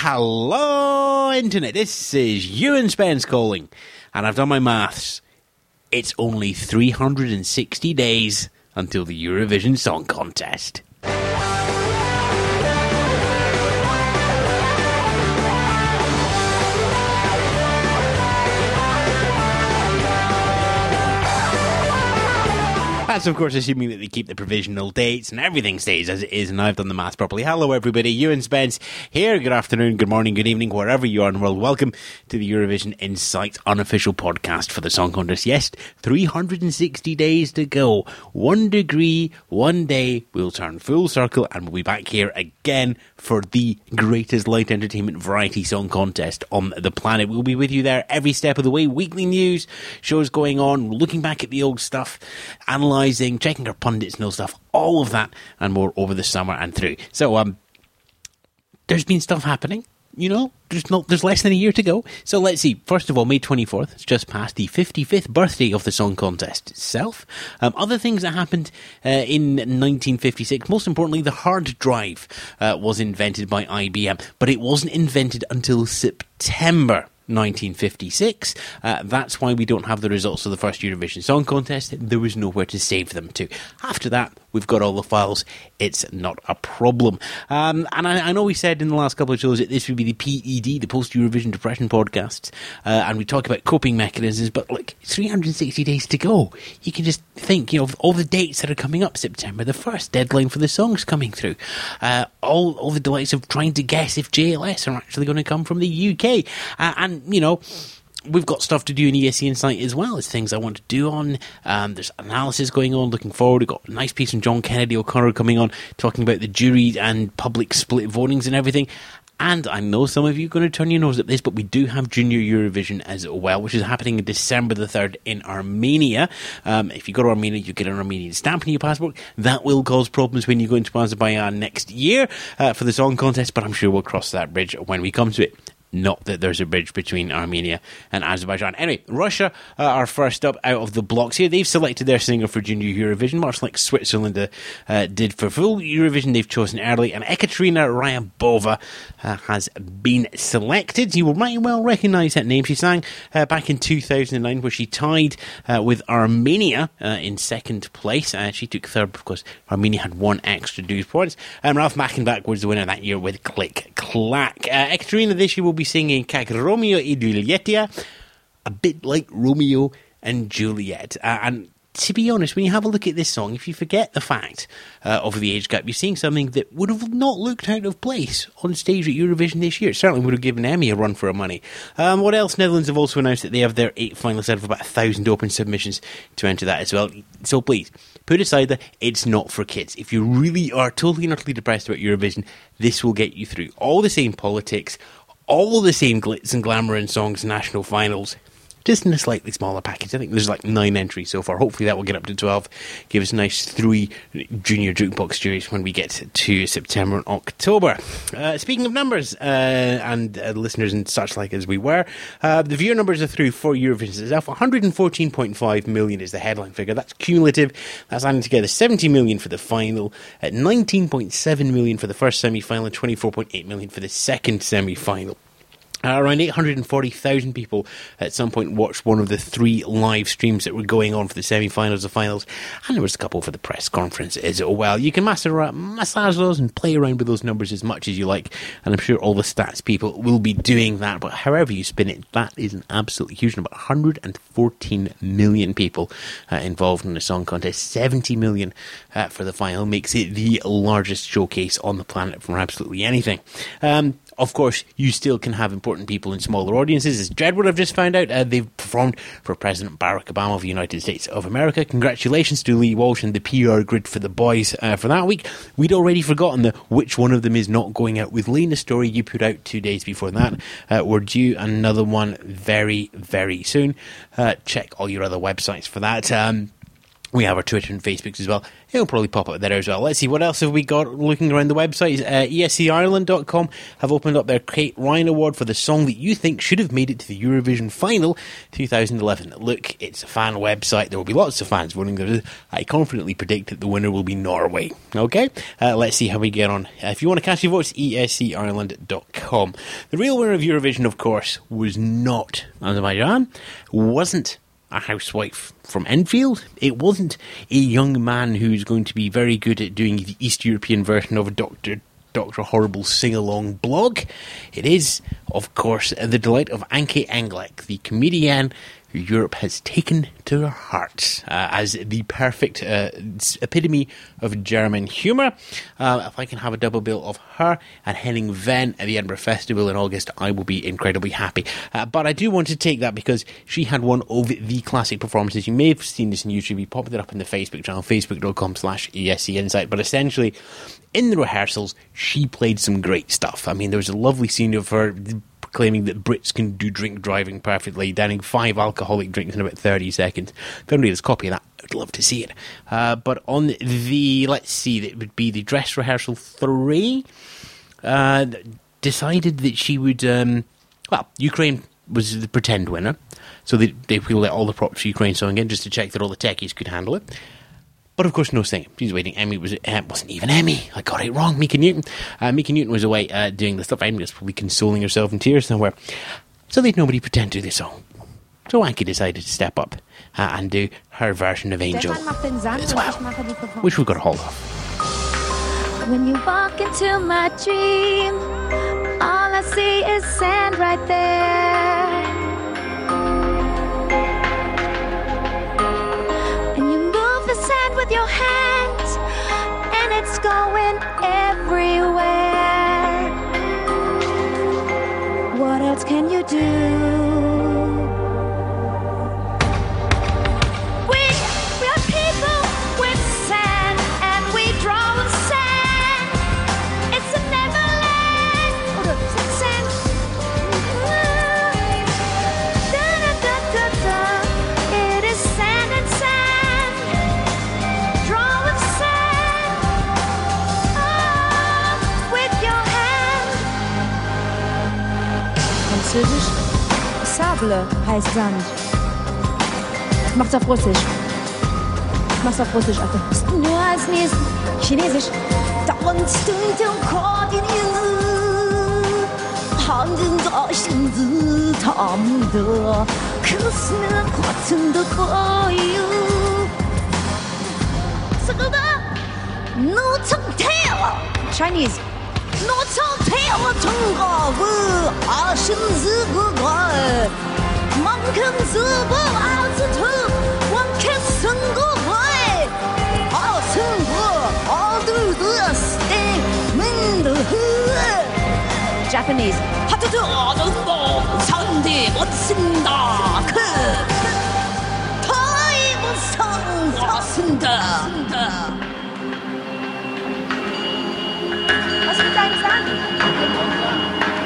Hello, Internet. This is Ewan Spence calling, and I've done my maths. It's only 360 days until the Eurovision Song Contest. That's, of course, assuming that they keep the provisional dates and everything stays as it is, and I've done the maths properly. Hello, everybody. Ewan Spence here. Good afternoon, good morning, good evening, wherever you are in the world. Welcome to the Eurovision Insights unofficial podcast for the Song Contest. Yes, 360 days to go. 1 degree, 1 day, we'll turn full circle, and we'll be back here again for the greatest light entertainment variety song contest on the planet. We'll be with you there every step of the way. Weekly news, shows going on, looking back at the old stuff, analysing, checking our pundits and all stuff, all of that and more over the summer and through. So, there's been stuff happening, you know, there's less than a year to go. So let's see. First of all, May 24th, it's just past the 55th birthday of the song contest itself. Other things that happened in 1956, most importantly, the hard drive was invented by IBM, but it wasn't invented until September 1956. That's why we don't have the results of the first Eurovision Song Contest. There was nowhere to save them to. After that, we've got all the files. It's not a problem. And I know we said in the last couple of shows that this would be the PED, the Post-Eurovision Depression podcasts, and we talk about coping mechanisms, but look, 360 days to go. You can just think, you know, of all the dates that are coming up. September the 1st, deadline for the songs coming through. All the delights of trying to guess if JLS are actually going to come from the UK. And, you know, we've got stuff to do in ESC Insight as well. There's things I want to do on. There's analysis going on, looking forward. We've got a nice piece from John Kennedy O'Connor coming on, talking about the jury and public split votings and everything. And I know some of you are going to turn your nose at this, but we do have Junior Eurovision as well, which is happening December the 3rd in Armenia. If you go to Armenia, you get an Armenian stamp on your passport. That will cause problems when you go into Azerbaijan next year for the song contest, but I'm sure we'll cross that bridge when we come to it. Not that there's a bridge between Armenia and Azerbaijan. Anyway, Russia are first up out of the blocks here. They've selected their singer for Junior Eurovision, much like Switzerland did for full Eurovision. They've chosen early, and Ekaterina Ryabova has been selected. You will might well recognise that name. She sang back in 2009, where she tied with Armenia in second place. She took third because Armenia had one extra dues points. Ralph Mackenbach was the winner that year with Click Clack. Ekaterina this year will be singing Kak Romeo I Julieta, a bit like Romeo and Juliet. And to be honest, when you have a look at this song, if you forget the fact of the age gap, you're seeing something that would have not looked out of place on stage at Eurovision this year. It certainly would have given Emmy a run for her money. What else? Netherlands have also announced that they have their 8 finalists out of about 1,000 open submissions to enter that as well. So please, put aside that it's not for kids. If you really are totally and utterly depressed about Eurovision, this will get you through. All the same politics, all the same glitz and glamour in songs, national finals, just in a slightly smaller package. I think there's like 9 entries so far. Hopefully that will get up to 12. Give us a nice 3 junior jukebox juries when we get to September and October. Speaking of numbers and listeners and such like as we were, the viewer numbers are through for Eurovision itself. 114.5 million is the headline figure. That's cumulative. That's adding together 70 million for the final, 19.7 million for the first semi-final, and 24.8 million for the second semi-final. Around 840,000 people at some point watched one of the 3 live streams that were going on for the semi-finals and finals, and there was a couple for the press conference as well. You can massage those and play around with those numbers as much as you like, and I'm sure all the stats people will be doing that, but however you spin it, that is an absolutely huge number. 114 million people involved in the song contest. 70 million for the final makes it the largest showcase on the planet for absolutely anything. Of course, you still can have important people in smaller audiences. As Jedward, I've just found out, they've performed for President Barack Obama of the United States of America. Congratulations to Lee Walsh and the PR grid for the boys for that week. We'd already forgotten which one of them is not going out with Lee. The story you put out 2 days before that. We're due another one very, very soon. Check all your other websites for that. We have our Twitter and Facebook as well. It'll probably pop up there as well. Let's see, what else have we got looking around the website? ESCIreland.com have opened up their Kate Ryan Award for the song that you think should have made it to the Eurovision Final 2011. Look, it's a fan website. There will be lots of fans voting. I confidently predict that the winner will be Norway. Okay? Let's see how we get on. If you want to cast your votes, ESCIreland.com. The real winner of Eurovision, of course, was not Azerbaijan, wasn't a housewife from Enfield. It wasn't a young man who's going to be very good at doing the East European version of a Dr. Horrible sing-along blog. It is, of course, the delight of Anke Engelk, the comedian who Europe has taken to her heart as the perfect epitome of German humour. If I can have a double bill of her and Henning Venn at the Edinburgh Festival in August, I will be incredibly happy. But I do want to take that because she had one of the classic performances. You may have seen this on YouTube. We popped it up in the Facebook channel, facebook.com/ESC Insight. But essentially, in the rehearsals, she played some great stuff. I mean, there was a lovely scene of her claiming that Brits can do drink driving perfectly, downing 5 alcoholic drinks in about 30 seconds. If anybody has a copy of that, I'd love to see it. But on the, let's see, it would be the dress rehearsal 3, decided that she would, Ukraine was the pretend winner, so they will let all the props for Ukraine song in just to check that all the techies could handle it. But of course, no singing. She's waiting. Wasn't even Emmy. I got it wrong. Mika Newton. Mika Newton was away doing the stuff. Emmy was probably consoling herself in tears somewhere. So they'd nobody pretend to do the song. So Anke decided to step up and do her version of Angel as well, which we've got a hold of. When you walk into my dream, all I see is sand right there. Sand with your hands, and it's going everywhere. What else can you do? We are people with sand, and we draw with sand. It's a neverland. Sand. Da, da, da, da, da. It is sand and sand. Französisch. Sable heißt Sand. Ich mach's auf Russisch. Ich mach's auf Russisch, Alter. Nur als nächstes. Chinesisch. Chinese. Japanese. Was willst du eigentlich sagen?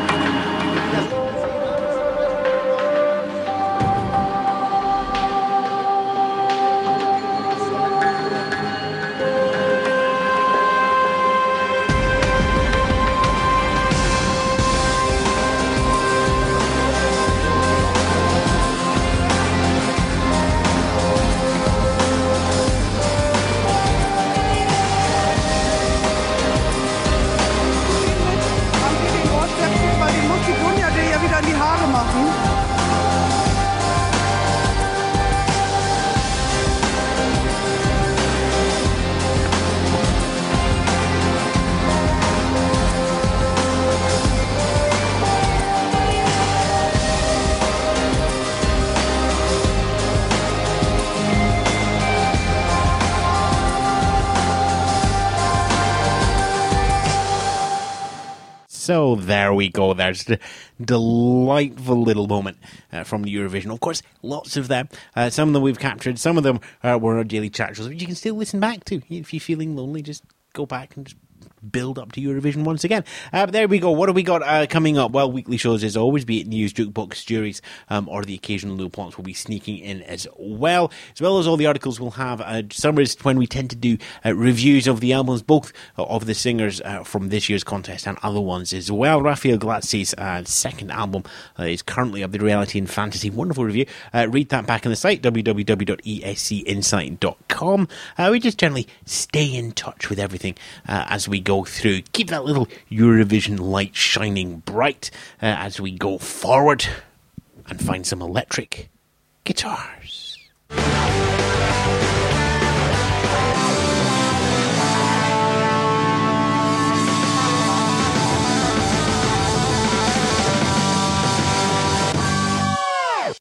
So there we go. There's a delightful little moment from the Eurovision. Of course, lots of them. Some of them we've captured. Some of them were on our daily chat shows, which you can still listen back to. If you're feeling lonely, just go back and just build up to Eurovision once again. But there we go. What have we got coming up? Well, weekly shows as always, be it news, jukebox, juries, or the occasional low plots will be sneaking in as well as all the articles. We'll have summers when we tend to do reviews of the albums, both of the singers from this year's contest and other ones as well. Raphael Glatzi's second album is currently up, The Reality and Fantasy. Wonderful review. Read that back on the site, www.escinsight.com. We just generally stay in touch with everything as we go through. Keep that little Eurovision light shining bright as we go forward and find some electric guitars.